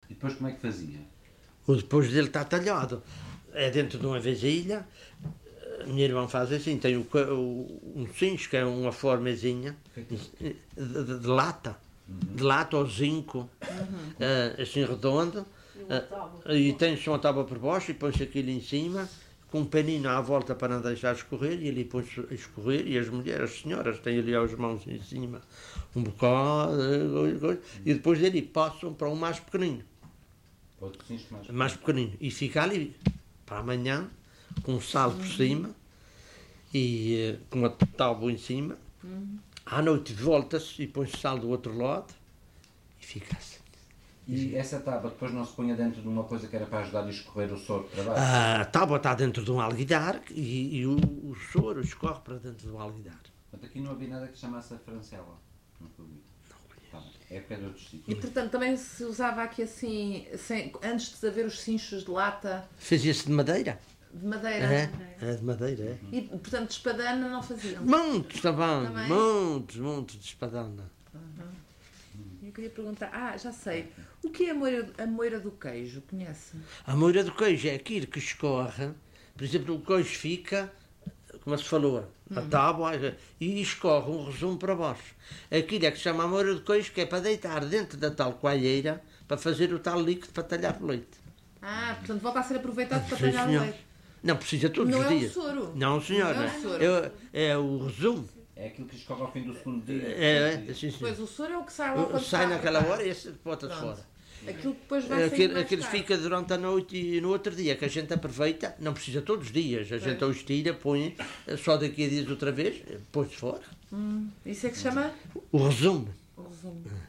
E depois como é que fazia? O depois dele está talhado. É dentro de uma vasilha. A minha irmã faz assim, tem um cincho, que é uma formazinha de lata. De lata ou zinco, assim redondo. E tem-se uma tábua por baixo e põe-se aquilo em cima, com um paninho à volta para não deixar escorrer, e ali põe-se a escorrer, e as mulheres, as senhoras, têm ali as mãos em cima, um bocado, e depois dali passam para um mais pequenino. Mais pequenino. E fica ali para amanhã, com sal por cima, e com a tábua em cima. À noite volta-se e põe-se sal do outro lado, e fica assim. E essa tábua depois não se punha dentro de uma coisa que era para ajudar a escorrer o soro para baixo? A tábua está dentro de um alguidar e o soro escorre para dentro de um alguidar. Mas aqui não havia nada que chamasse a francela. Nunca ouvi. Tá, é pedra dos sítios. E portanto também se usava aqui assim, antes de haver os cinchos de lata. Fazia-se de madeira. De madeira? É de madeira, é. E portanto de espadana não faziam? Muitos também, muitos de espadana. Eu queria perguntar, já sei, o que é a moira do queijo, conhece? A moira do queijo é aquilo que escorre, por exemplo, o queijo fica, como se falou, a tábua, e escorre um resumo para baixo. Aquilo é que se chama a moira do queijo, que é para deitar dentro da tal coalheira, para fazer o tal líquido para talhar o leite. Portanto volta a ser aproveitado para talhar o leite. Não precisa todos os dias. Não é o soro? Não, senhora. Não é o soro. É o resumo. É aquilo que escorre ao fim do segundo dia. Sim, sim. Pois o soro é o que sai logo quando sai naquela hora e esse bota-se fora. Aquilo que depois vai sair mais Aquilo tarde. fica durante a noite e no outro dia que a gente aproveita, não precisa todos os dias, a gente o estira, põe, só daqui a dias outra vez, põe-se fora. Isso é que se chama? O resumo. O resumo.